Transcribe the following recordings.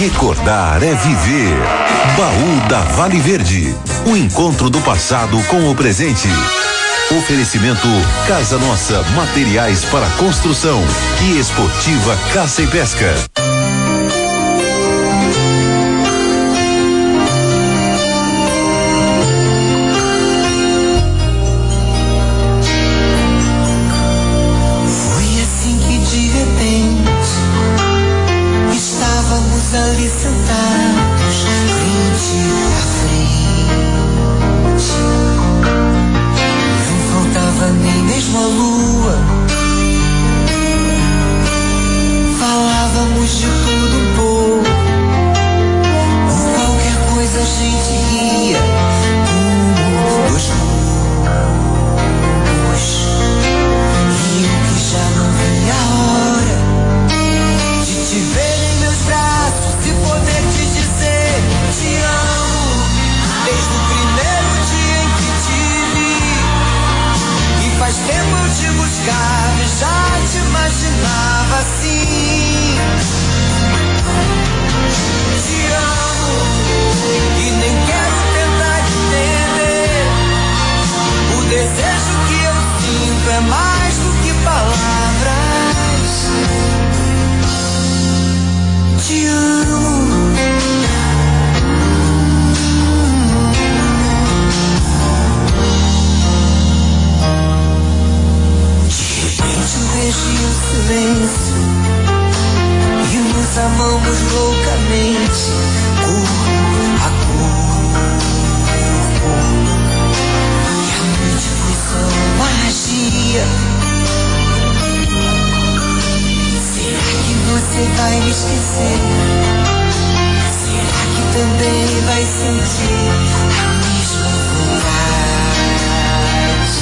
Recordar é viver. Baú da Vale Verde. O encontro do passado com o presente. Oferecimento Casa Nossa, materiais para construção e Esportiva Caça e Pesca. Foi assim que de repente estávamos ali sentados frente a frente. Não faltava nem mesmo a lua. Falávamos de tudo um pouco. Por qualquer coisa a gente ria como dois bobos. E eu que já não vi a hora de te ver em meus braços e poder te dizer te amo. Desde o primeiro dia em que te vi. E faz tempo eu te buscava e já te imaginava assim. Te amo e nem quero tentar entender. O desejo que eu sinto é mais do que palavras. Te amo. Eu vejo o silêncio e nos amamos loucamente, corpo a corpo. E a noite foi só magia. Será que você vai me esquecer? Será que também vai sentir a mesma vontade?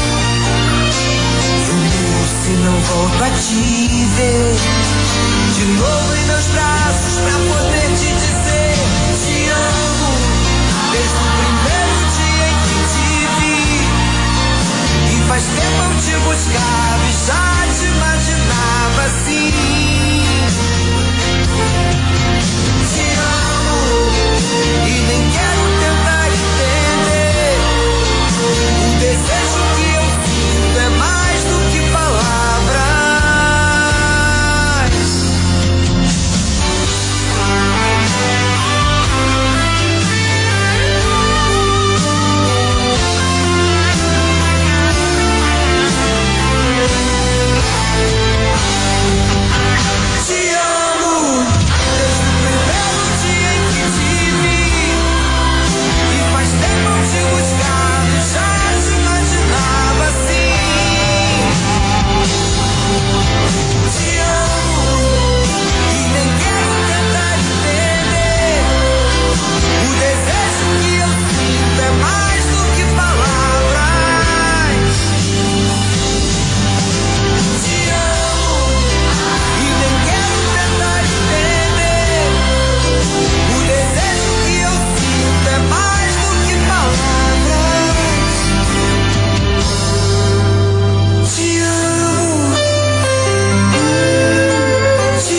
Se não volto a te ver de novo em meus braços pra poder te dizer te amo. Desde o primeiro dia em que te vi. E faz tempo eu te buscava e já te imaginava assim. Te amo e nem quero tentar entender. O desejo que eu sinto é mais do que palavras. Te amo desde o primeiro dia em que te vi. E faz tempo eu te buscava e já te imaginava assim. Te amo e nem quero tentar entender. O desejo que eu sinto é mais do que palavras. Te amo e nem quero tentar entender. O desejo que eu sinto é mais do que palavras. Te amo. Te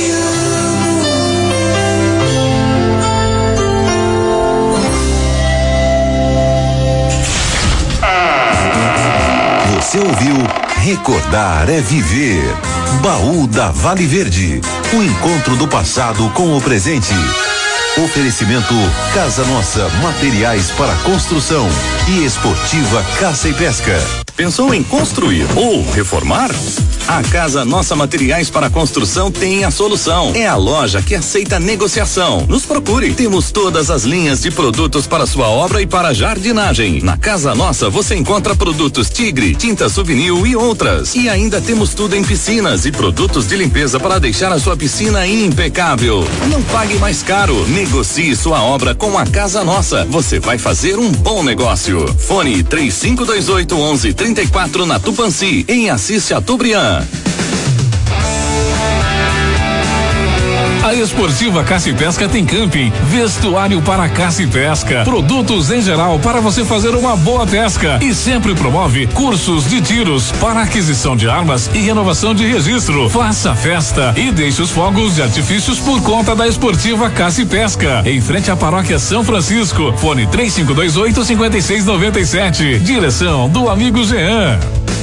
Você ouviu Recordar é viver. Baú da Vale Verde. O encontro do passado com o presente. Oferecimento Casa Nossa, materiais para construção e Esportiva Caça e Pesca. Pensou em construir ou reformar? A Casa Nossa Materiais para Construção tem a solução. É a loja que aceita negociação. Nos procure. Temos todas as linhas de produtos para sua obra e para jardinagem. Na Casa Nossa você encontra produtos Tigre, tinta Souvenir e outras. E ainda temos tudo em piscinas e produtos de limpeza para deixar a sua piscina impecável. Não pague mais caro. Negocie sua obra com a Casa Nossa. Você vai fazer um bom negócio. Fone 3528-1134 na Tupanci, em Assis Chateaubriand. A A Esportiva Caça e Pesca tem camping, vestuário para caça e pesca, produtos em geral para você fazer uma boa pesca e sempre promove cursos de tiros para aquisição de armas e renovação de registro. Faça festa e deixe os fogos de artifícios por conta da Esportiva Caça e Pesca, em frente à Paróquia São Francisco. Fone 3528-5697. Direção do amigo Jean.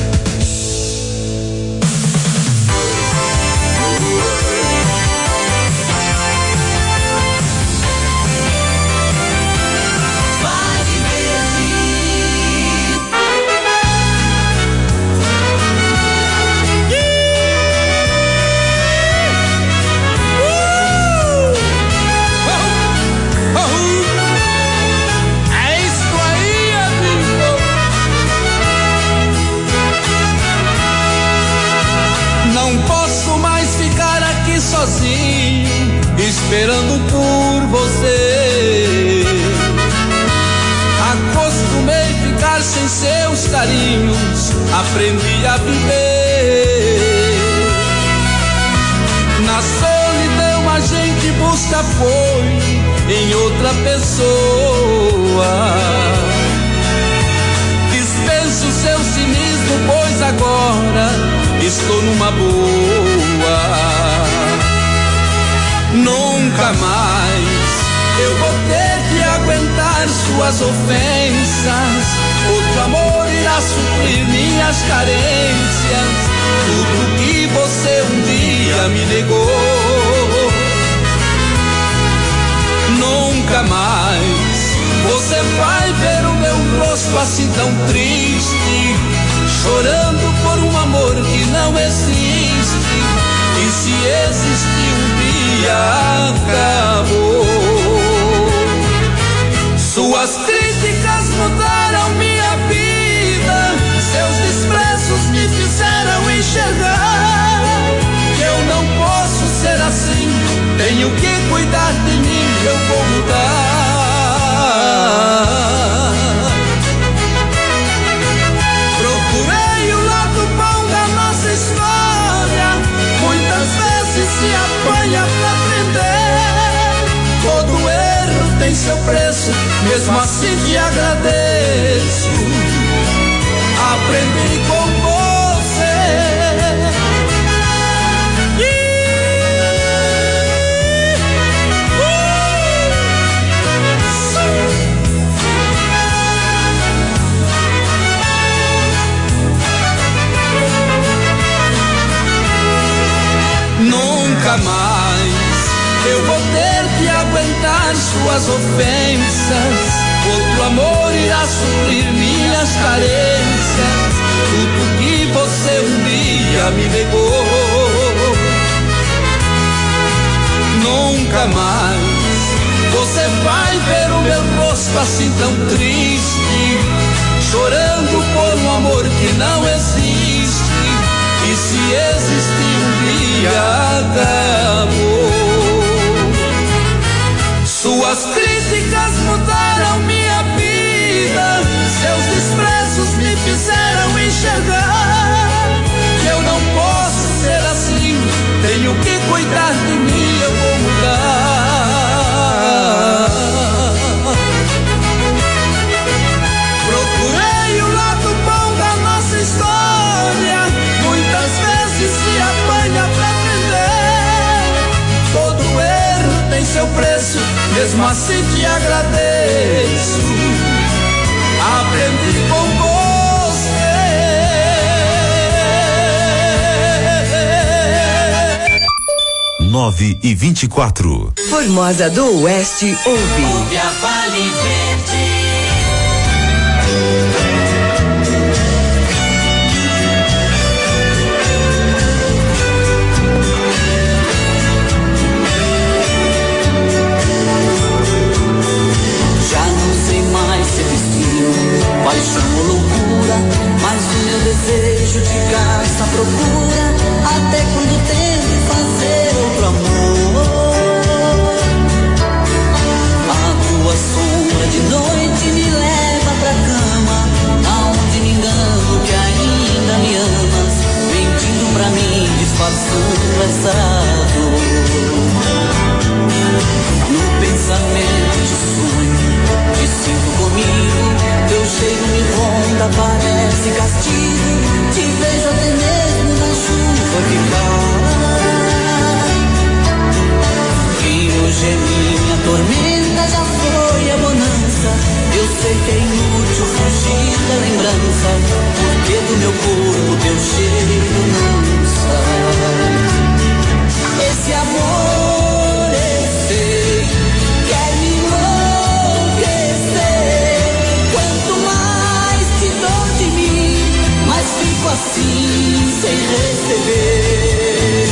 Esperando por você, acostumei ficar sem seus carinhos, aprendi a viver. Na solidão a gente busca apoio em outra pessoa. Dispenso o seu cinismo, pois agora estou numa boa. Nunca mais eu vou ter que aguentar suas ofensas. Outro amor irá suprir minhas carências. Tudo que você um dia me negou. Nunca mais você vai ver o meu rosto assim tão triste, chorando por um amor que não existe. E se existir um dia acabou. Suas críticas mudaram minha vida, seus desprezos me fizeram enxergar que eu não posso ser assim. Tenho que cuidar de mim, eu vou mudar. Procurei o lado bom da nossa história, muitas vezes se apanha pra aprender. Todo erro tem seu preço, mesmo assim te agradeço. Aprendi com você. Nunca mais eu vou ter que aguentar suas ofensas. Outro amor irá suprir minhas carências. Tudo que você um dia me negou. Nunca mais você vai ver o meu rosto assim tão triste, chorando por um amor que não existe. E se existir um dia acabou. Suas críticas mudaram minha vida, seus desprezos me fizeram enxergar que eu não posso ser assim. Tenho que cuidar de mim, eu vou mudar. Procurei o lado bom da nossa história, muitas vezes se apanha pra aprender. Todo erro tem seu preço, mesmo assim te agradeço. Aprendi com você. 9h24. Formosa do Oeste ouve. Ouve a Vale Verde. Paixão ou loucura, mas o meu desejo de caça procura, até quando tento fazer outro amor. A tua sombra de noite me leva pra cama, aonde me engano que ainda me amas, mentindo pra mim, disfarçando essa dor. assim sem receber.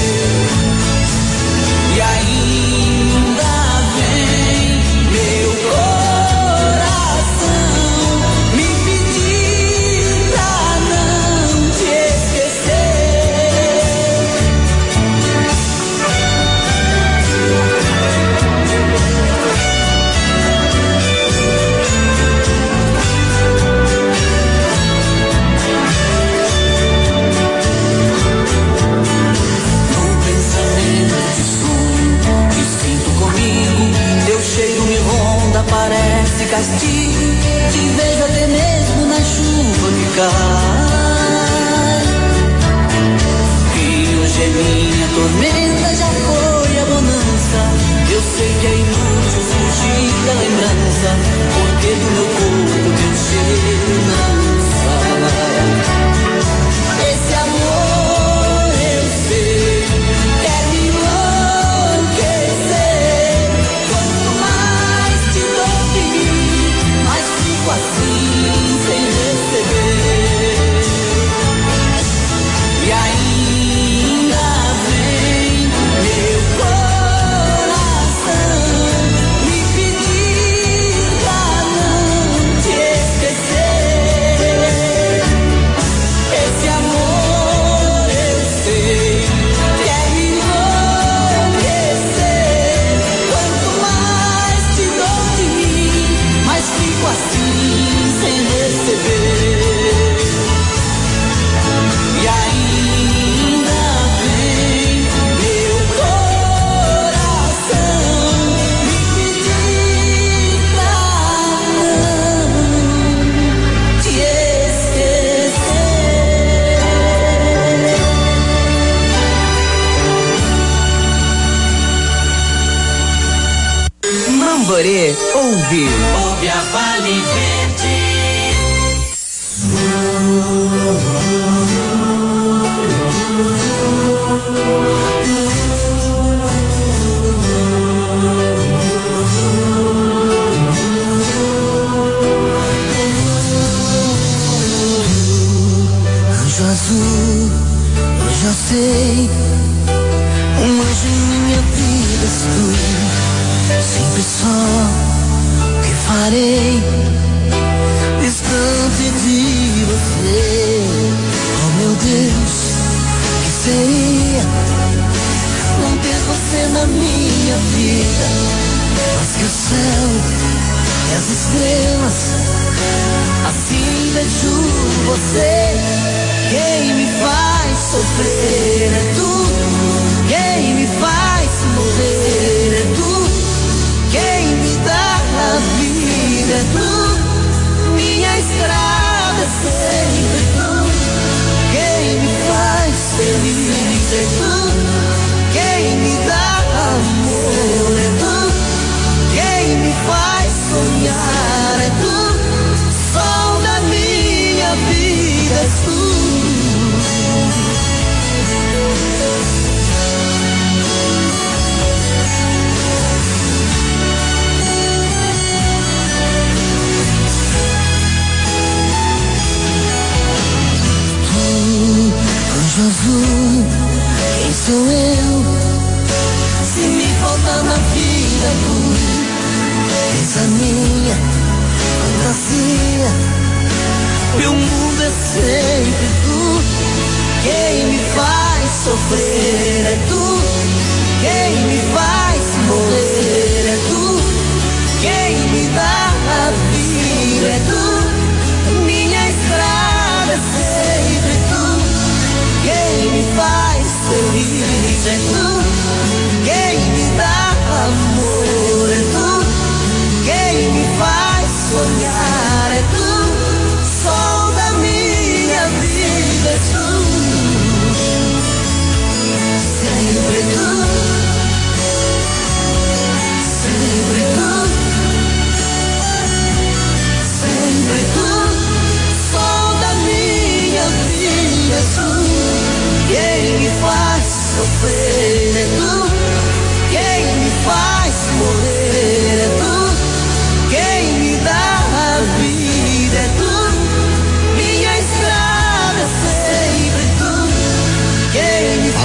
E ainda vem meu coração me pedir pra não te esquecer. No pensamento de sonho que sinto comigo, teu cheiro me ronda, parece castigo. Te vejo até mesmo na chuva que cai. E hoje é minha tormenta, já foi a bonança. Eu sei que é inútil fugir da lembrança, porque do meu corpo teu cheiro não sai. Esse amor eu sei quer me enlouquecer. Quanto mais te dou de mim, mais fico assim sem receber. E ainda vem meu coração me pedir pra não te esquecer. Esse amor eu sei quer me enlouquecer. Quanto mais te dou de mim, mais fico assim sem receber. E ainda vem meu coração me pedir pra não te esquecer. Mamborê ouve. Ouve a Vale Verde. Anjo azul, eu já sei. Um anjo em minha vida és tu. Sempre só o que farei distante de você. Oh meu Deus, que seria não ter você na minha vida? Mas que o céu e as estrelas, assim vejo você. Quem me faz sofrer é tu, quem me faz morrer é tu, quem me dá a vida é tu, minha estrada é sempre tu, quem me faz feliz é tu, quem me dá amor é tu, quem me faz sonhar é tu, sol da minha vida és tu. Anjo azul, quem sou eu? Se me faltar na vida tu, és a minha fantasia. Meu mundo é sempre tu, quem me faz sofrer é tu, quem me faz morrer é tu, quem me dá a vida é tu, minha estrada é sempre tu, quem me faz feliz é tu, quem me dá amor é tu, quem me faz sonhar é tu, sol da minha vida é tu, sempre tu, sempre tu, sempre tu, sol da minha vida é tu, quem me faz sofrer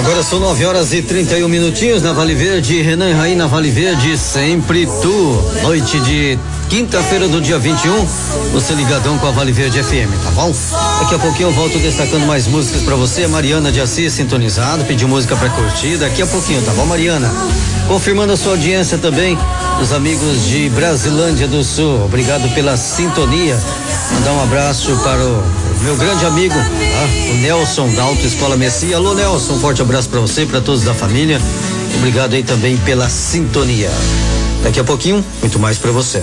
Agora são 9h31 na Vale Verde. Renan e Rainha Vale Verde, sempre tu. Noite de quinta-feira do dia 21, você ligadão com a Vale Verde FM, tá bom? Daqui a pouquinho eu volto destacando mais músicas pra você. A Mariana de Assis sintonizado, pediu música pra curtir. Daqui a pouquinho, tá bom, Mariana? Confirmando a sua audiência também, os amigos de Brasilândia do Sul. Obrigado pela sintonia. Mandar um abraço para o meu grande amigo, tá? O Nelson da Autoescola Messia. Alô, Nelson, um forte abraço para você, para todos da família. Obrigado aí também pela sintonia. Daqui a pouquinho, muito mais para você.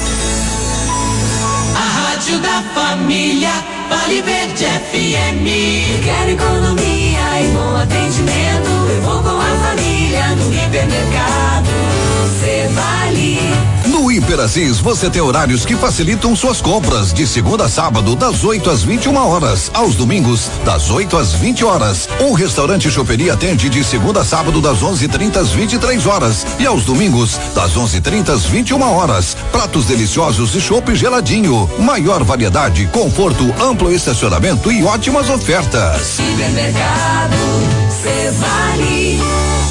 A Rádio da Família, Vale Verde FM. Quero economia e bom atendimento. Eu vou com a família no hipermercado. Cê Vale. No Hiper Assis, você tem horários que facilitam suas compras, de segunda a sábado, das 8 às 21 horas, aos domingos, das 8 às 20 horas. O restaurante Choperia atende de segunda a sábado, das 11h30 às 23 horas e aos domingos, das 11h30 às 21 horas. Pratos deliciosos e chopp geladinho. Maior variedade, conforto, amplo estacionamento e ótimas ofertas. Supermercado Cê Vale.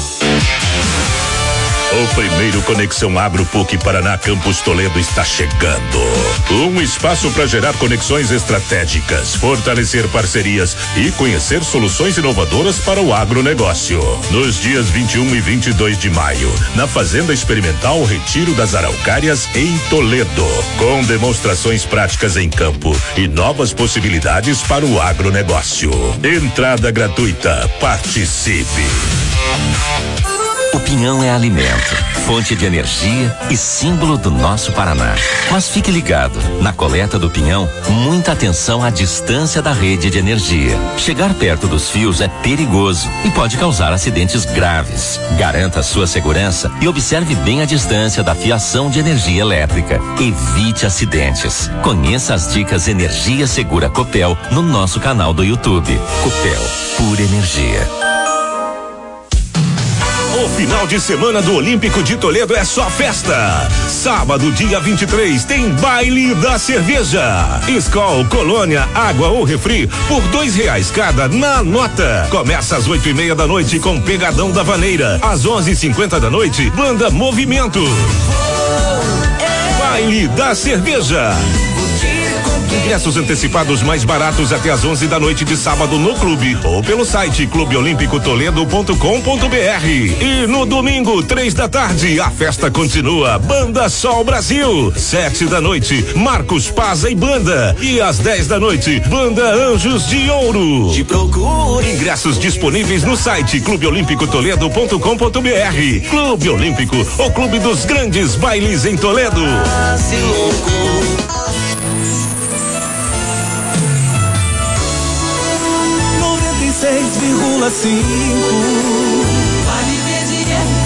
O primeiro Conexão Agro PUC Paraná Campus Toledo está chegando. Um espaço para gerar conexões estratégicas, fortalecer parcerias e conhecer soluções inovadoras para o agronegócio. Nos dias 21 e 22 de maio, na Fazenda Experimental Retiro das Araucárias, em Toledo, com demonstrações práticas em campo e novas possibilidades para o agronegócio. Entrada gratuita. Participe. O pinhão é alimento, fonte de energia e símbolo do nosso Paraná. Mas fique ligado, na coleta do pinhão, muita atenção à distância da rede de energia. Chegar perto dos fios é perigoso e pode causar acidentes graves. Garanta sua segurança e observe bem a distância da fiação de energia elétrica. Evite acidentes. Conheça as dicas Energia Segura Copel no nosso canal do YouTube. Copel, pura energia. O final de semana do Olímpico de Toledo é só festa. Sábado, dia 23, tem baile da cerveja. Skol, Colônia, água ou refri por R$2 cada na nota. Começa às 8:30 da noite com Pegadão da Vaneira. Às 11:50 da noite, Banda Movimento. Baile da cerveja. Ingressos antecipados mais baratos até às 11 da noite de sábado no clube ou pelo site clubeolimpicotoledo.com.br. E no domingo, 3 da tarde, a festa continua. Banda Sol Brasil. 7 da noite, Marcos Paza e Banda. E às 10 da noite, Banda Anjos de Ouro. Te procure. Ingressos disponíveis no site clubeolimpicotoledo.com.br. Clube Olímpico, o clube dos grandes bailes em Toledo. 96,5 Vale Verde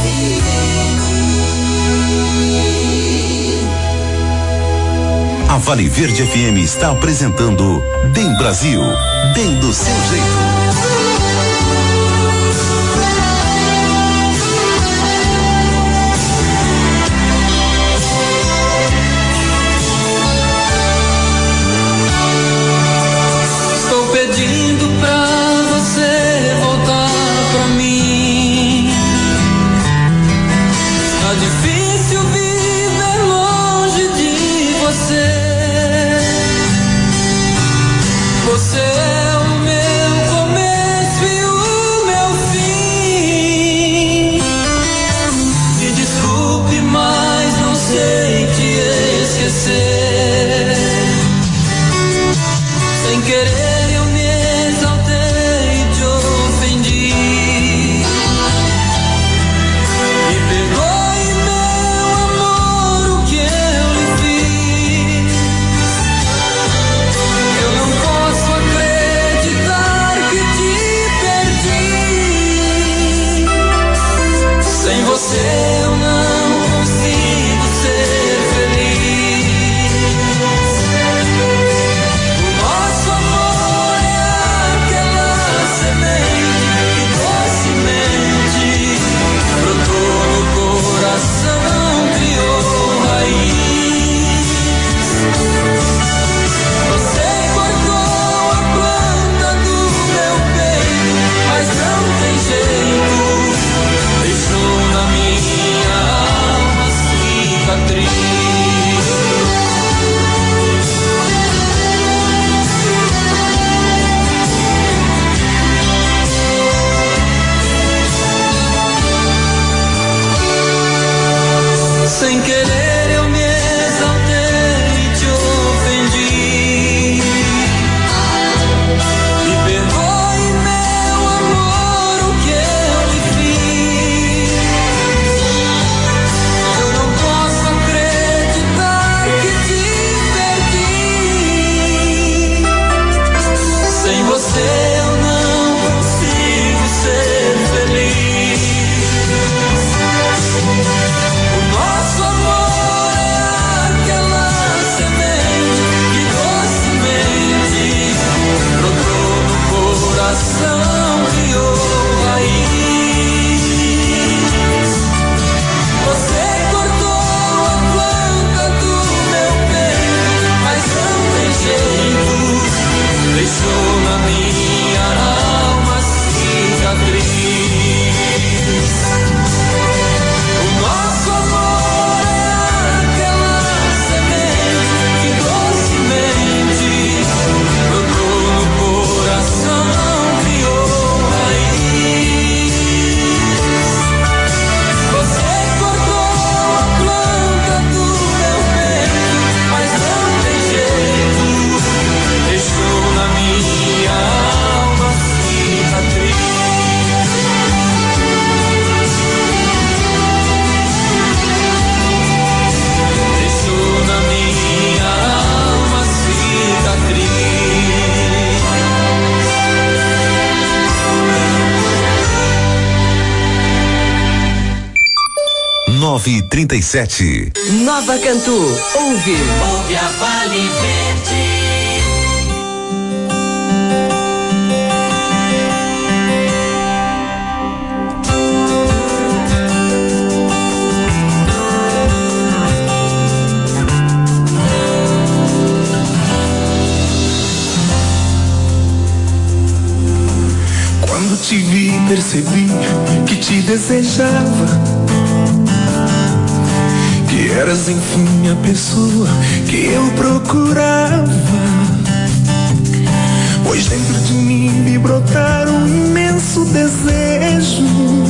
FM. A Vale Verde FM está apresentando Bem Brasil, bem do seu jeito. Estou pedindo pra você voltar pra mim. Tá difícil viver longe de você. Você é o meu coração criou raiz. Você cortou a planta do meu peito, mas não tem jeito, deixou na minha alma cicatriz. O nosso amor é aquela semente que docemente brotou no coração, criou raiz. Você cortou a planta do meu peito, mas não tem jeito, deixou na minha alma cicatriz. Deixou na minha alma cicatriz. 9h37. Nova Cantu, ouve. Ouve a Vale Verde. Quando te vi, percebi que te desejava, que eras enfim a pessoa que eu procurava. Pois dentro de mim vi brotar um imenso desejo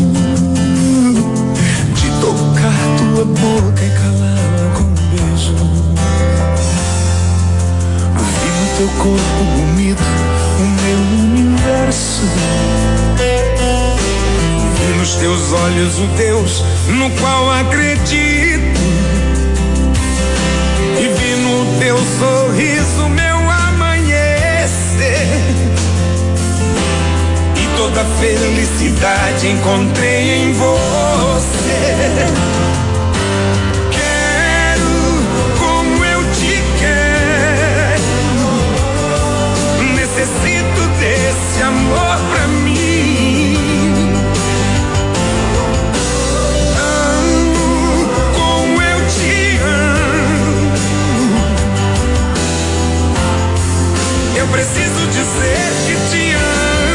de tocar tua boca e calá-la com um beijo. Vi no teu corpo bonito o meu universo, vi nos teus olhos o Deus no qual acredito, e vi no teu sorriso meu amanhecer, e toda felicidade encontrei em você. Quero como eu te quero, necessito desse amor pra mim. Amo como eu te amo, eu preciso dizer que te amo.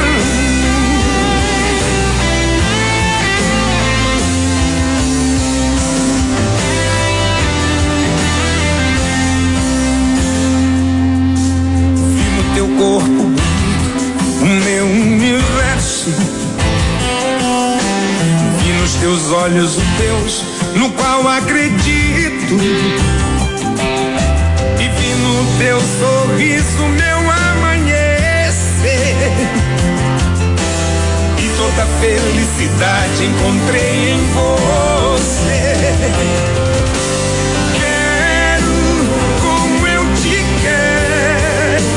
Vi no teu corpo bonito o meu universo, vi nos teus olhos o Deus no qual acredito, e vi no teu sorriso meu amanhecer, e toda felicidade encontrei em você. Quero como eu te quero,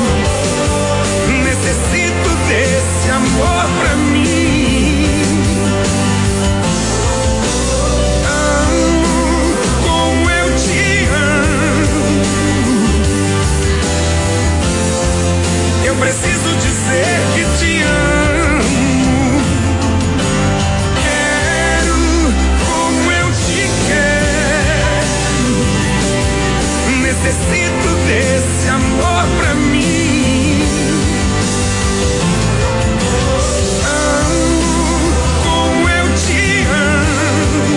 necessito desse amor pra mim. Amo como eu te amo, eu preciso dizer que te amo. Quero como eu te quero, necessito desse amor pra mim. Amo como eu te amo,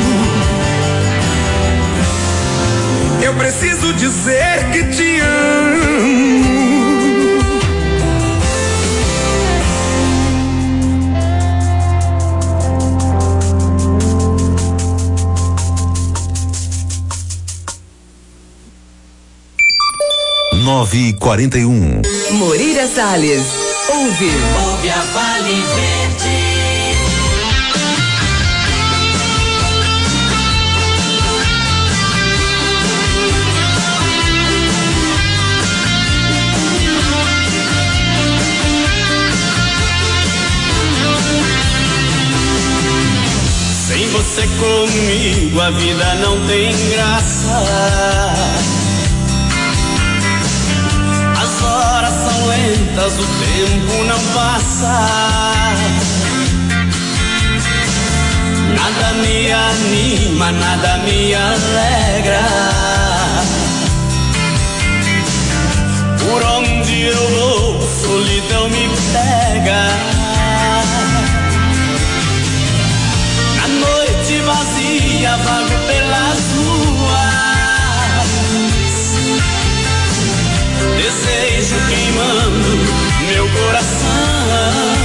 eu preciso dizer que te amo. Nove e 41. Moreira Salles, ouve. Ouve a Vale Verde. Sem você comigo a vida não tem graça. As horas são lentas tormentas, o tempo não passa. Nada me anima, nada me alegra. Por onde eu vou, solidão me pega. Na noite vazia, vago pelas ruas. Desejo queimando meu coração.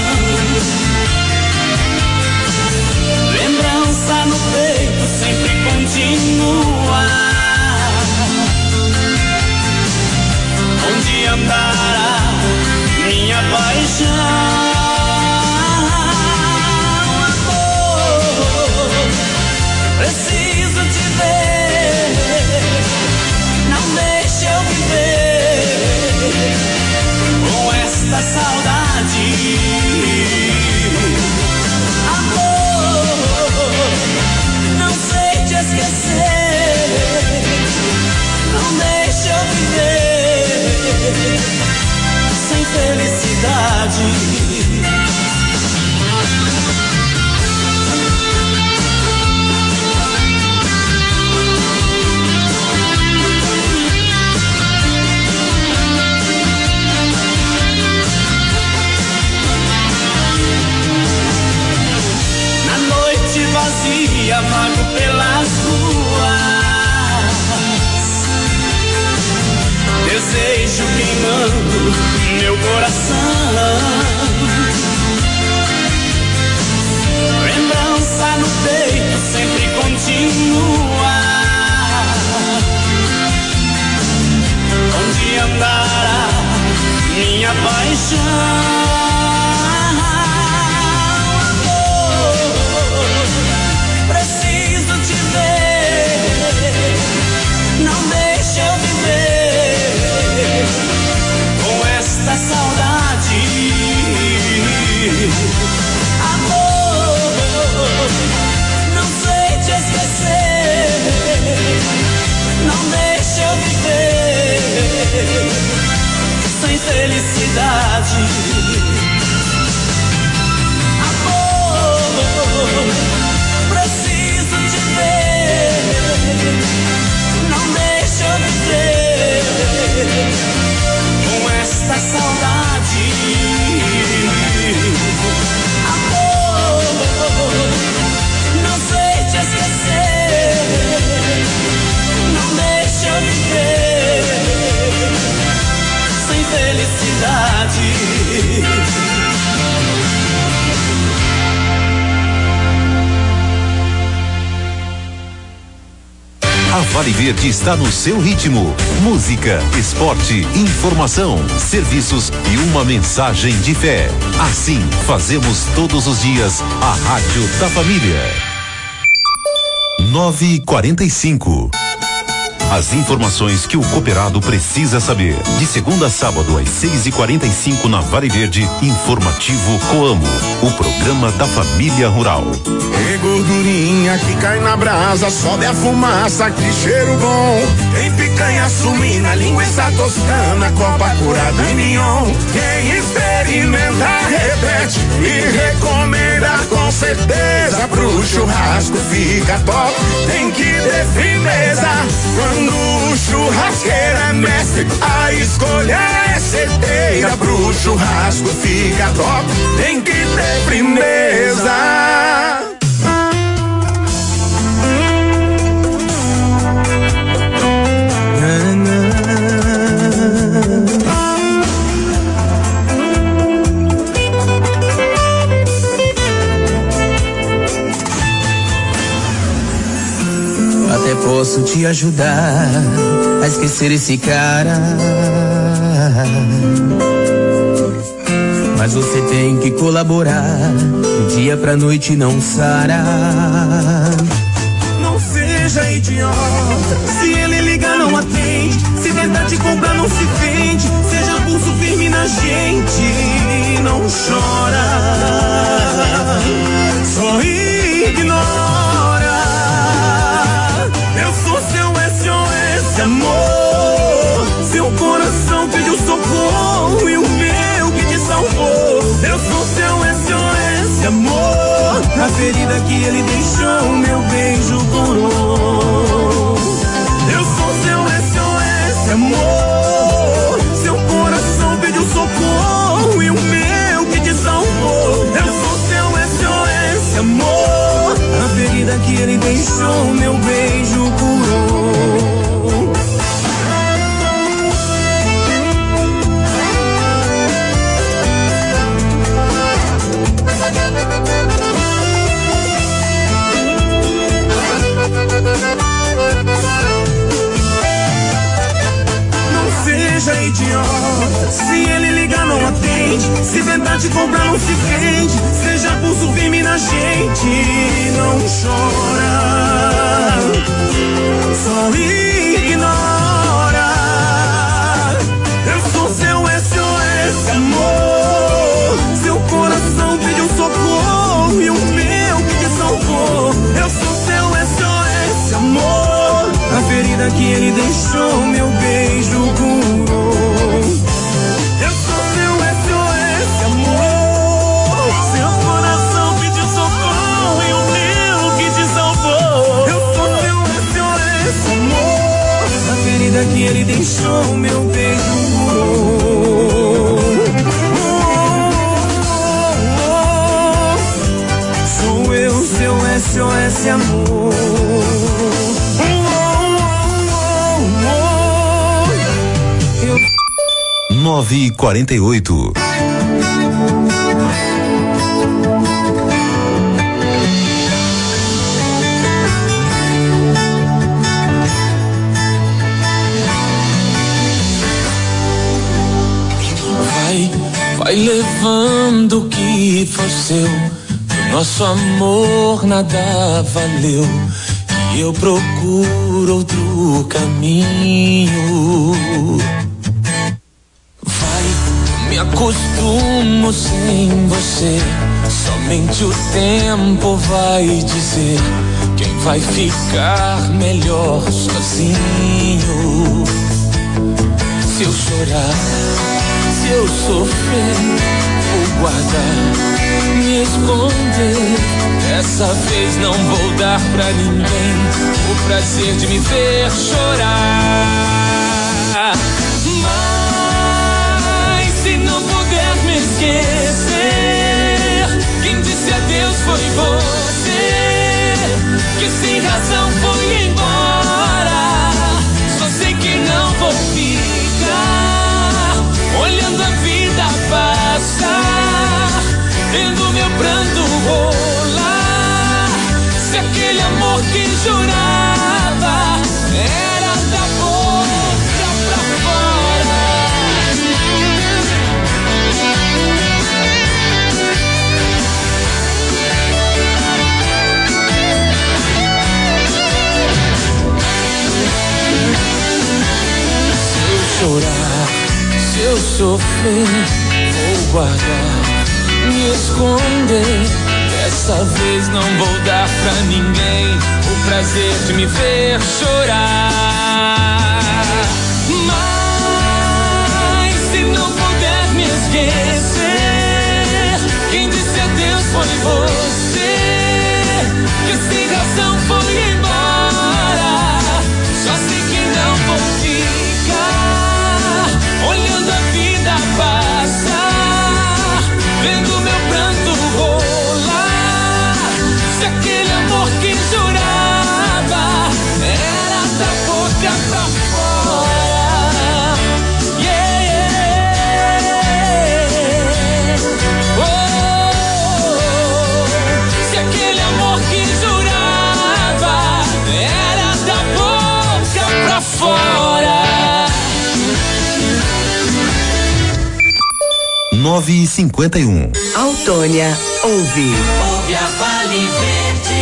Lembrança no peito sempre continua. Onde andará minha paixão? Amor, preciso te ver. Não deixe eu viver com esta saudade. Esquecer, não deixa eu viver sem felicidade. Na noite vazia, vago pelas ruas. Desejo queimando meu coração. Lembrança no peito sempre continua. Onde andará minha paixão? Saudade, amor, não sei te esquecer, não deixe eu viver sem felicidade. Amor, preciso te ver, não deixe eu viver esta saudade. Amor, não sei te esquecer, não deixe eu viver sem felicidade. A Vale Verde está no seu ritmo. Música, esporte, informação, serviços e uma mensagem de fé. Assim, fazemos todos os dias a Rádio da Família. 9h45. As informações que o cooperado precisa saber. De segunda a sábado, às 6h45 na Vale Verde, Informativo Coamo, o programa da família rural. E gordurinha que cai na brasa, sobe a fumaça, que cheiro bom. Tem picanha suína, linguiça toscana, copa curada e mignon. Quem experimenta, repete e recomenda com certeza. Pro churrasco fica top, tem que ter firmeza. Quando o churrasqueiro é mestre, a escolha é certeira. Pro churrasco fica top, tem que ter firmeza. Até posso te ajudar a esquecer esse cara, mas você tem que colaborar. Do dia pra noite não sara. Não seja idiota, se ele ligar não atende. Se tentar te comprar não se vende. Seja pulso firme na gente, não chora. Só ignora. Eu sou seu SOS, amor. Seu coração pediu socorro e o meu ferida que ele deixou, meu beijo curou. Eu sou seu SOS, amor. Seu coração pediu socorro e o meu que te salvou. Eu sou seu SOS, amor. A ferida que ele deixou, meu beijo curou. Não seja idiota, se ele ligar não atende, se tentar te comprar não se vende, seja pulso firme na gente, não chora, só ignora. Eu sou seu SOS, amor. Seu coração pediu socorro e o meu que te salvou. Eu sou seu SOS, amor. A ferida que ele deixou, meu beijo curou. Eu sou seu SOS, amor. Seu coração pediu socorro e o meu que te salvou. Eu sou seu SOS, amor. A ferida que ele deixou, meu beijo curou. Sou eu, seu SOS, amor. 9h48. Vai levando o que foi seu. Do nosso amor nada valeu. E eu procuro outro caminho. Me acostumo sem você. Somente o tempo vai dizer quem vai ficar melhor sozinho. Se eu chorar, se eu sofrer, vou guardar, me esconder. Dessa vez não vou dar pra ninguém o prazer de me ver chorar. Se não puder me esquecer, quem disse adeus foi você, que sem razão foi embora. Só sei que não vou ficar olhando a vida passar, vendo meu pranto rolar. Se aquele amor que jurava era da boca pra fora. Chorar, se eu sofrer, vou guardar, me esconder. Dessa vez não vou dar pra ninguém o prazer de me ver chorar. Mas se não puder me esquecer, quem disse adeus foi você, que sem razão foi embora. Só sei que não vou ficar olhando a vida passar, vendo meu pranto rolar. Se aquele amor que jurava era da boca pra fora. Yeah, yeah. Oh, se aquele amor que jurava era da boca pra fora. 9h51. Autônia ouve. Ouve a Vale Verde.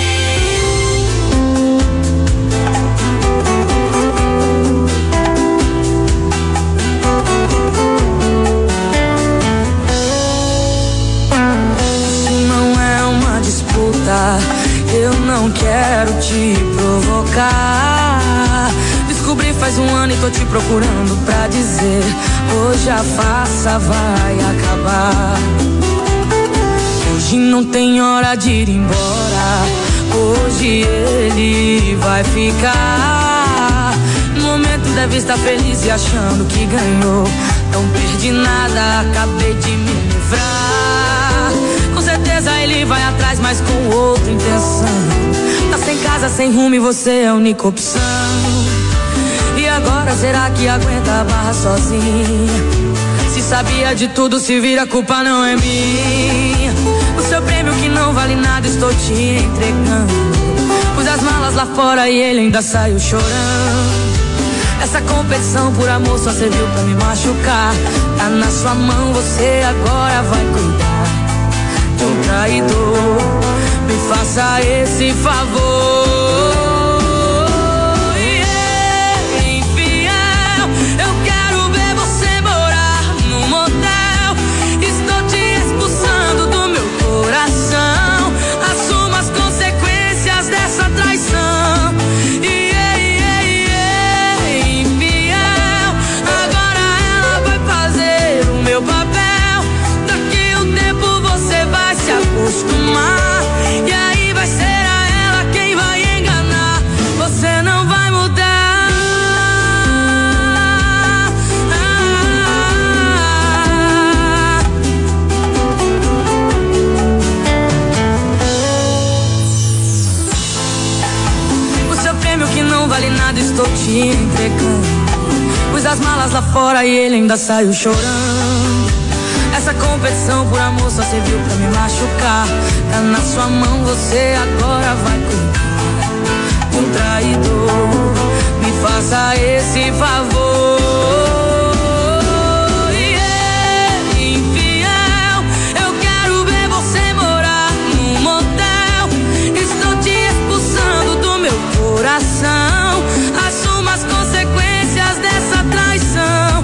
Isso não é uma disputa, eu não quero te provocar. Descobri faz um ano e tô te procurando pra dizer: hoje a farsa vai acabar. Hoje não tem hora de ir embora. Hoje ele vai ficar. No momento deve estar feliz e achando que ganhou. Não perdi nada, acabei de me livrar. Com certeza ele vai atrás, mas com outra intenção. Tá sem casa, sem rumo e você é a única opção. E agora será que aguenta a barra sozinha? Se sabia de tudo, se vira, a culpa não é minha. O seu prêmio que não vale nada estou te entregando. Pus as malas lá fora e ele ainda saiu chorando. Essa competição por amor só serviu pra me machucar. Tá na sua mão, você agora vai cuidar de um traidor. Me faça esse favor. Assuma as consequências dessa traição. Infiel, agora ela vai fazer o meu papel. Daqui a um tempo você vai se acostumar. E aí vai ser a ela quem vai enganar. Você não vai mudar. Que não vale nada, estou te entregando. Pus as malas lá fora e ele ainda saiu chorando. Essa competição por amor só serviu pra me machucar. Tá na sua mão, você agora vai cuidar de um traidor. Me faça esse favor. Infiel, eu quero ver você morar num motel. Estou te expulsando do meu coração. Assuma as consequências dessa traição.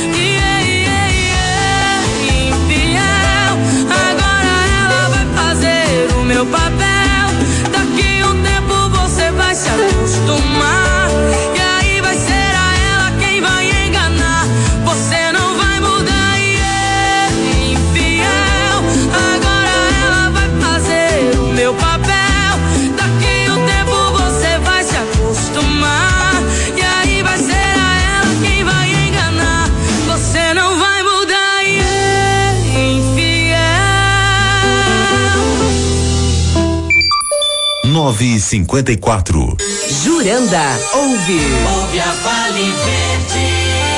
Infiel, agora ela vai fazer o meu papel. Daqui a um tempo você vai se acostumar. E aí vai ser a ela quem vai enganar. Você não vai mudar. Infiel, agora ela vai fazer o meu papel. Daqui a um tempo você vai se acostumar. E aí vai ser a ela quem vai enganar. Você não vai mudar. Infiel. 9h54. Juranda ouve. Ouve a Vale Verde.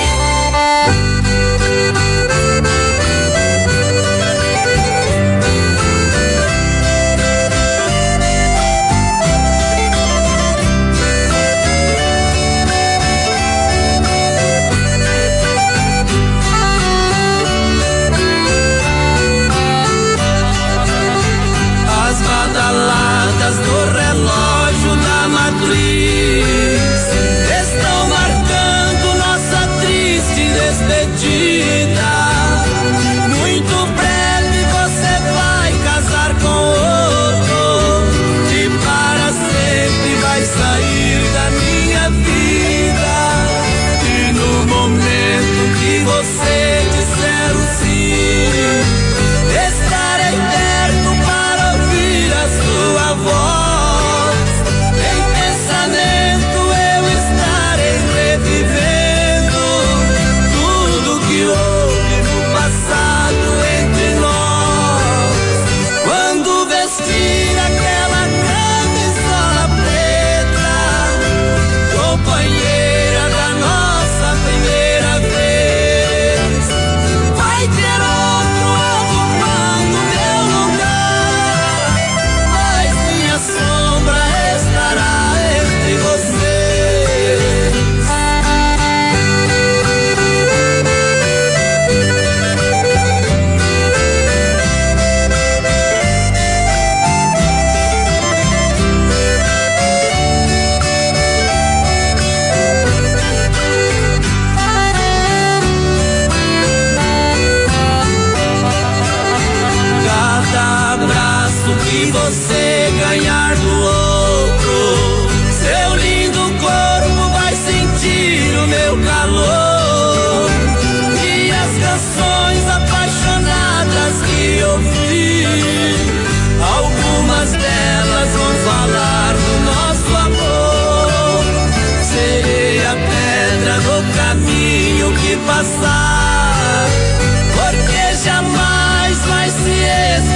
As badaladas do relógio da matriz estão marcando nossa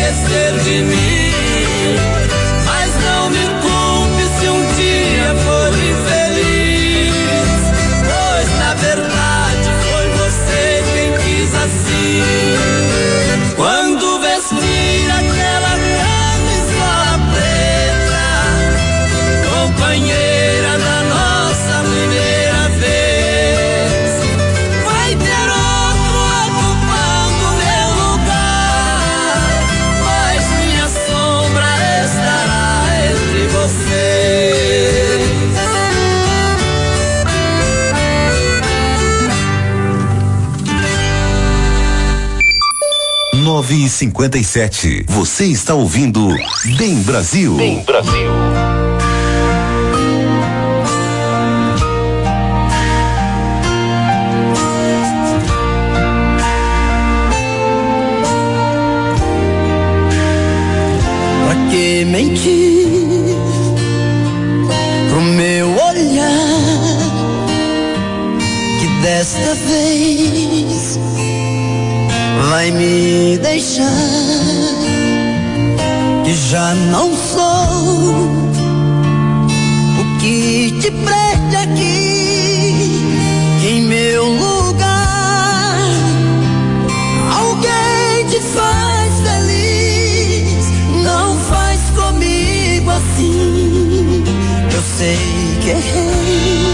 esquecer de mim. Mas não me culpe se um dia for infeliz, pois na verdade foi você quem quis assim. Quando vestir aquela camisola preta, companheira da nossa primeira vez, vai ter outro ocupando meu lugar, mas minha sombra estará entre vocês. 9h57. Você está ouvindo Bem Brasil. Bem Brasil. Pra que mentir pro meu olhar, que desta vez vai me deixar, que já não sou o que te prende aqui, que em meu lugar alguém te faz feliz. Não faz comigo assim, eu sei que errei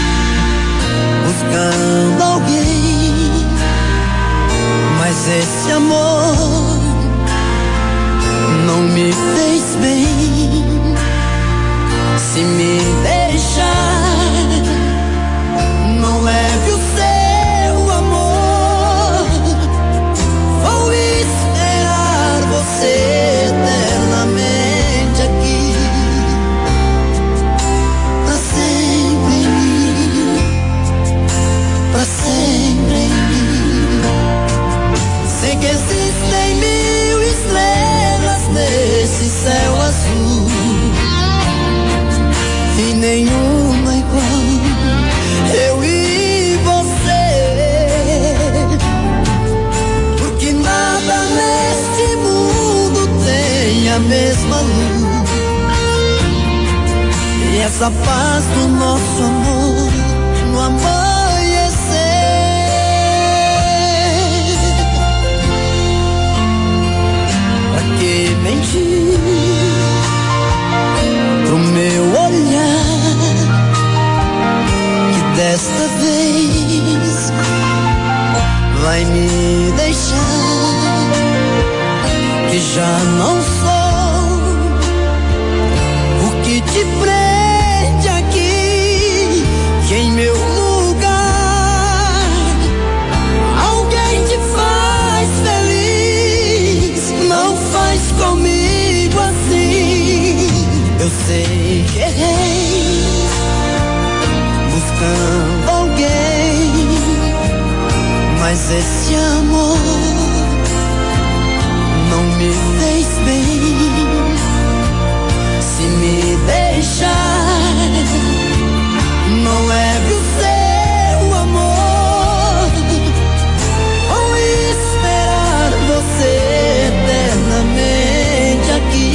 buscando alguém, mas esse amor não me fez bem. Se me deixar, não leve o seu amor. Vou esperar você eternamente aqui, pra sempre em mim, pra sempre em mim. Sei que existem 1000 estrelas nesse céu azul, e nenhuma igual eu e você, porque nada neste mundo tem a mesma luz, e essa paz do nosso amor no amanhecer. Pra que mentir pro meu olhar, que desta vez vai me deixar, que já não sou o que te prende aqui, que em meu lugar alguém te faz feliz. Não faz comigo assim, eu sei que errei buscando alguém, mas esse amor não me fez bem. Se me deixar, não leve o seu amor. Vou esperar você eternamente aqui,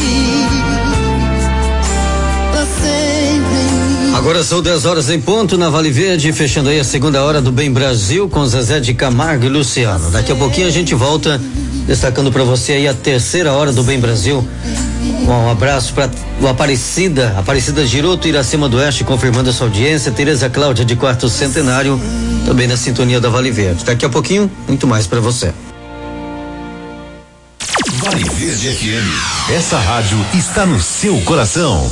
pra sempre em mim. Agora são 10 horas em ponto na Vale Verde, fechando aí a segunda hora do Bem Brasil com Zezé de Camargo e Luciano. Daqui a pouquinho a gente volta destacando para você aí a terceira hora do Bem Brasil. Um abraço para o Aparecida Giroto, Iracema do Oeste, confirmando a sua audiência. Tereza Cláudia de Quarto Centenário, também na sintonia da Vale Verde. Daqui a pouquinho, muito mais para você. Vale Verde FM. Essa rádio está no seu coração.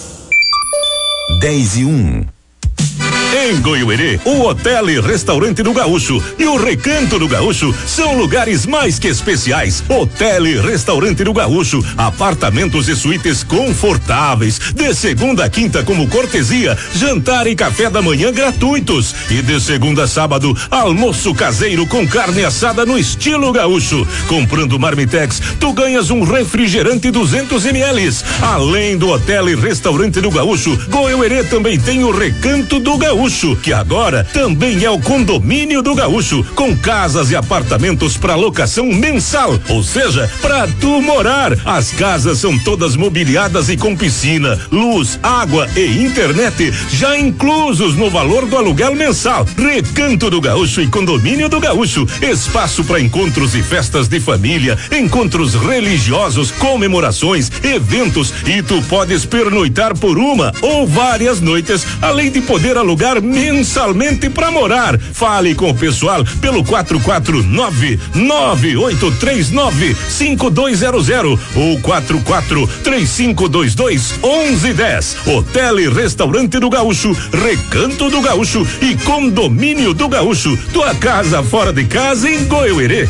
10:01. Em Goiuerê, o Hotel e Restaurante do Gaúcho e o Recanto do Gaúcho são lugares mais que especiais. Hotel e Restaurante do Gaúcho, apartamentos e suítes confortáveis, de segunda a quinta como cortesia, jantar e café da manhã gratuitos, e de segunda a sábado, almoço caseiro com carne assada no estilo gaúcho. Comprando Marmitex, tu ganhas um refrigerante 200 ml. Além do Hotel e Restaurante do Gaúcho, Goiuerê também tem o Recanto do Gaúcho. Gaúcho, que agora também é o Condomínio do Gaúcho, com casas e apartamentos para locação mensal, ou seja, para tu morar. As casas são todas mobiliadas e com piscina, luz, água e internet já inclusos no valor do aluguel mensal. Recanto do Gaúcho e Condomínio do Gaúcho, espaço para encontros e festas de família, encontros religiosos, comemorações, eventos, e tu podes pernoitar por uma ou várias noites, além de poder alugar mensalmente para morar. Fale com o pessoal pelo 449-9839-5200 ou 44-3522-1110. Hotel e Restaurante do Gaúcho, Recanto do Gaúcho e Condomínio do Gaúcho. Tua casa fora de casa em Goiuerê.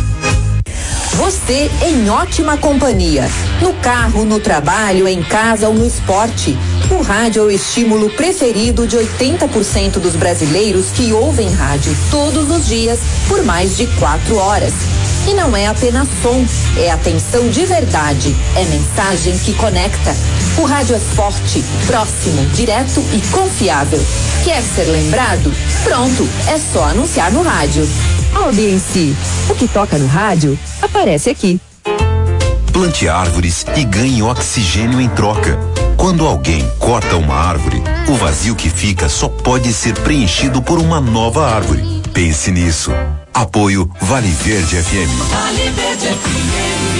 Você em ótima companhia. No carro, no trabalho, em casa ou no esporte. O rádio é o estímulo preferido de 80% dos brasileiros que ouvem rádio todos os dias por mais de 4 horas. E não é apenas som, é atenção de verdade, é mensagem que conecta. O rádio é forte, próximo, direto e confiável. Quer ser lembrado? Pronto, é só anunciar no rádio. Audiência, o que toca no rádio aparece aqui. Plante árvores e ganhe oxigênio em troca. Quando alguém corta uma árvore, o vazio que fica só pode ser preenchido por uma nova árvore. Pense nisso. Apoio Vale Verde FM. Vale Verde FM.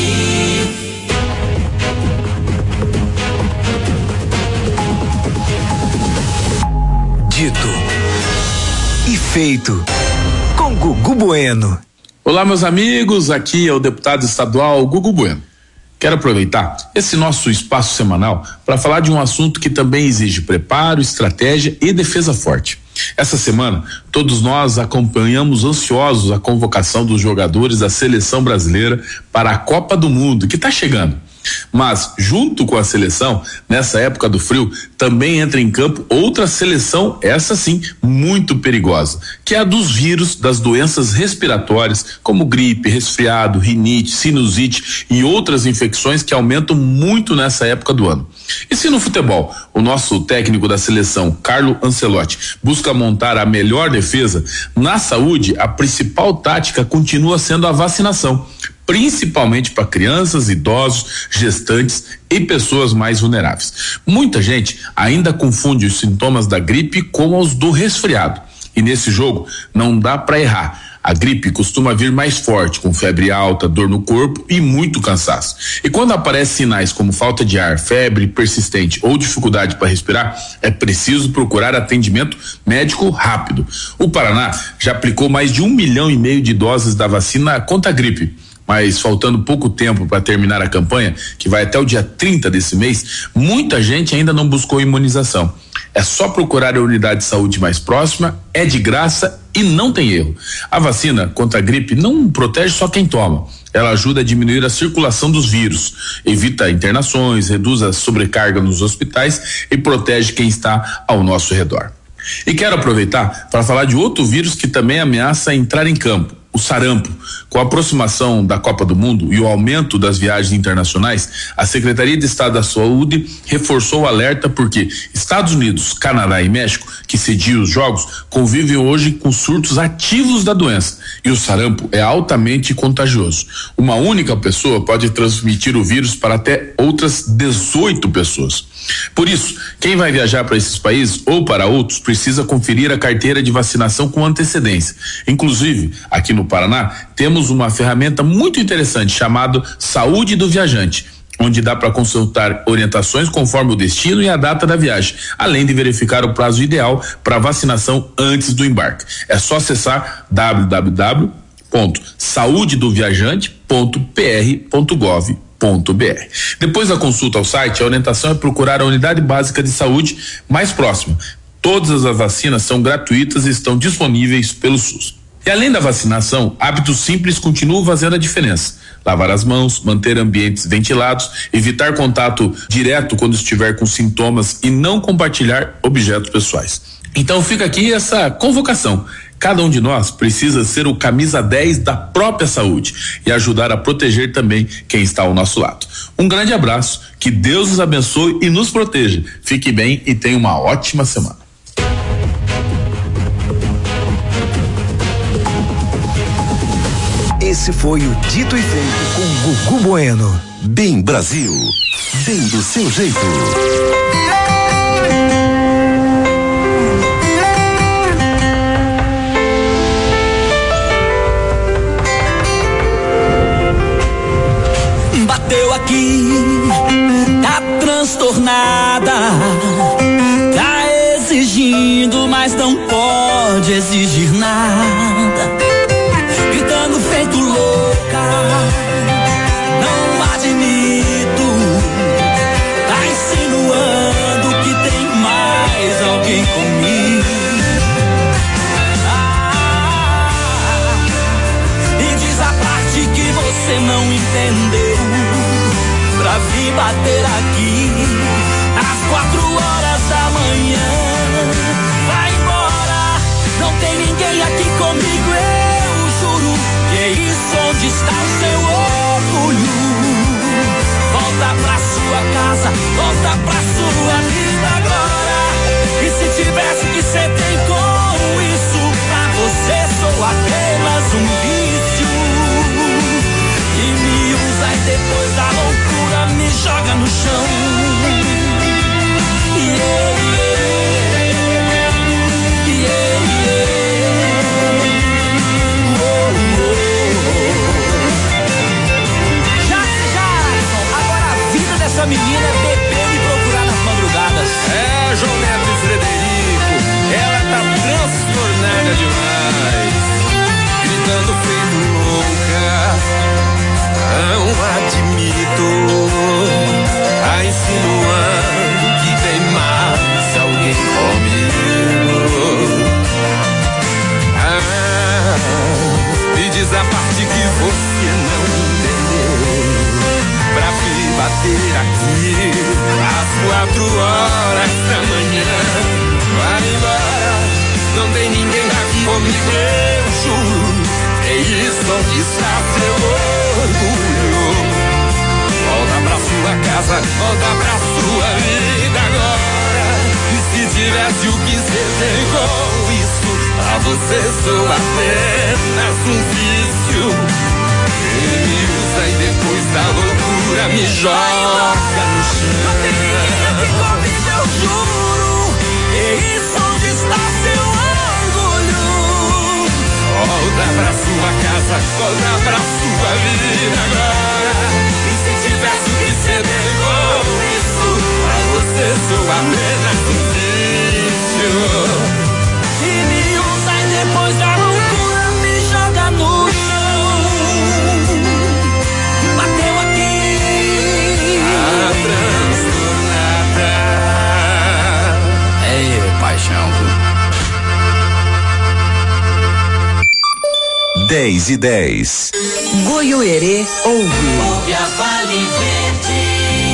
Dito e feito com Gugu Bueno. Olá, meus amigos, aqui é o deputado estadual Gugu Bueno. Quero aproveitar esse nosso espaço semanal para falar de um assunto que também exige preparo, estratégia e defesa forte. Essa semana, todos nós acompanhamos ansiosos a convocação dos jogadores da seleção brasileira para a Copa do Mundo, que está chegando. Mas, junto com a seleção, nessa época do frio, também entra em campo outra seleção, essa sim, muito perigosa, que é a dos vírus das doenças respiratórias, como gripe, resfriado, rinite, sinusite e outras infecções que aumentam muito nessa época do ano. E se no futebol, o nosso técnico da seleção, Carlo Ancelotti, busca montar a melhor defesa, na saúde, a principal tática continua sendo a vacinação, principalmente para crianças, idosos, gestantes e pessoas mais vulneráveis. Muita gente ainda confunde os sintomas da gripe com os do resfriado. E nesse jogo não dá para errar. A gripe costuma vir mais forte, com febre alta, dor no corpo e muito cansaço. E quando aparecem sinais como falta de ar, febre persistente ou dificuldade para respirar, é preciso procurar atendimento médico rápido. O Paraná já aplicou mais de 1,5 milhão de doses da vacina contra a gripe. Mas faltando pouco tempo para terminar a campanha, que vai até o dia 30 desse mês, muita gente ainda não buscou imunização. É só procurar a unidade de saúde mais próxima, é de graça e não tem erro. A vacina contra a gripe não protege só quem toma. Ela ajuda a diminuir a circulação dos vírus, evita internações, reduz a sobrecarga nos hospitais e protege quem está ao nosso redor. E quero aproveitar para falar de outro vírus que também ameaça entrar em campo, o sarampo. Com a aproximação da Copa do Mundo e o aumento das viagens internacionais, a Secretaria de Estado da Saúde reforçou o alerta porque Estados Unidos, Canadá e México, que sediam os jogos, convivem hoje com surtos ativos da doença. E o sarampo é altamente contagioso. Uma única pessoa pode transmitir o vírus para até outras 18 pessoas. Por isso, quem vai viajar para esses países ou para outros precisa conferir a carteira de vacinação com antecedência. Inclusive, aqui no Paraná, temos uma ferramenta muito interessante chamada Saúde do Viajante, onde dá para consultar orientações conforme o destino e a data da viagem, além de verificar o prazo ideal para vacinação antes do embarque. É só acessar www.saudedoviajante.pr.gov.br. Depois da consulta ao site, a orientação é procurar a unidade básica de saúde mais próxima. Todas as vacinas são gratuitas e estão disponíveis pelo SUS. E além da vacinação, hábitos simples continuam fazendo a diferença. Lavar as mãos, manter ambientes ventilados, evitar contato direto quando estiver com sintomas e não compartilhar objetos pessoais. Então fica aqui essa convocação. Cada um de nós precisa ser o camisa 10 da própria saúde e ajudar a proteger também quem está ao nosso lado. Um grande abraço, que Deus nos abençoe e nos proteja. Fique bem e tenha uma ótima semana. Esse foi o Dito e Feito com Gugu Bueno. Bem Brasil, bem do seu jeito. Bateu aqui, tá transtornada, tá exigindo, mas não pode exigir nada, gritando feito louca, não admito, tá insinuando que tem mais alguém comigo. E diz a parte que você não entendeu, pra vir bater aqui às 4h da manhã. Vai embora, não tem ninguém aqui comigo, eu juro. Que é isso, onde está o seu orgulho? Volta pra sua casa, volta pra sua vida agora. E se tivesse que ser tem com isso, pra você sou apenas um vício. E me usa e depois da loucura me joga no chão. Yeah, yeah, yeah, yeah. Oh, oh. Jackson, agora a vida dessa menina é beber e procurar nas madrugadas. É, João Neto e Frederico, ela tá transtornada demais, gritando feito louca. Não admito, tá insinuando que tem mais alguém comigo. Me diz a parte que você não entendeu, pra vir bater aqui às 4h da manhã. Vai embora, não tem ninguém aqui comigo, eu juro. É isso, onde está seu orgulho? Volta pra sua casa, volta pra sua vida agora. E se tivesse o que ser tem com isso, pra você sou apenas um vício. Ele me usa e depois da loucura me joga no chão. Não tem ninguém aqui comigo, eu juro. É isso, onde está seu orgulho? Volta pra sua casa, volta pra sua vida agora. E se tivesse o que ceder com isso, pra você sou apenas um vício. E me usa e depois da loucura me joga no chão. Bateu aqui, a transtornada. É paixão. 10:10. Goiuerê ouve. Ouve a Vale Verde.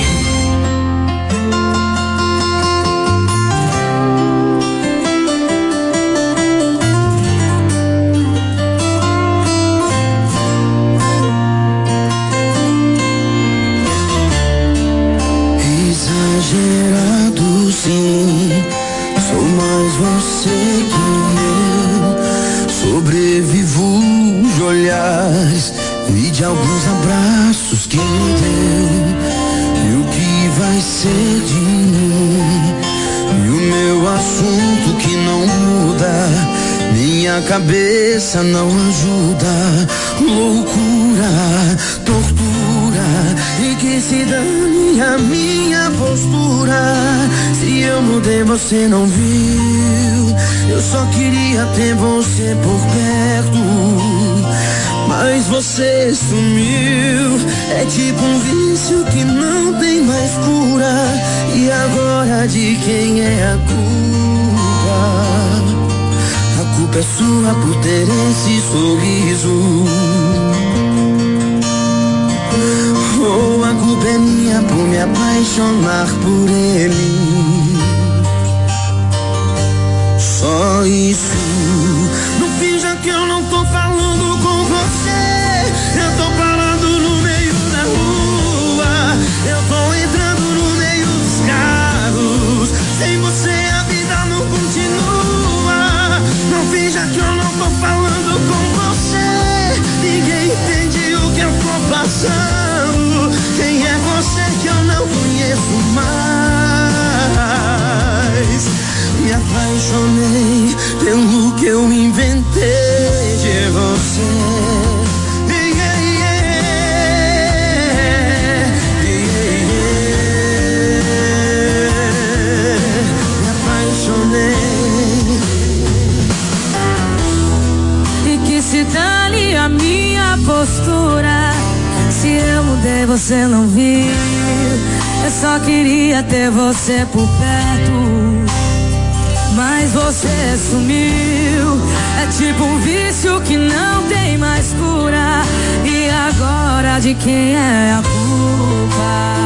Exagerado sim, sou mais você que eu. Sobrevivo de olhares e de alguns abraços que me deu. E o que vai ser de mim? E o meu assunto que não muda, minha cabeça não ajuda. Loucura, tortura, e que se dane a minha postura. Se eu mudei você não viu, eu só queria ter você por perto, mas você sumiu. É tipo um vício que não tem mais cura. E agora de quem é a culpa? A culpa é sua por ter esse sorriso, ou a culpa é minha por me apaixonar por ele. Só isso. Não finja que eu não tô falando com você. Eu tô parado no meio da rua, eu tô entrando no meio dos carros. Sem você a vida não continua. Não finja que eu não tô falando com você. Ninguém tem você não viu. Eu só queria ter você por perto, mas você sumiu. É tipo um vício que não tem mais cura. E agora de quem é a culpa?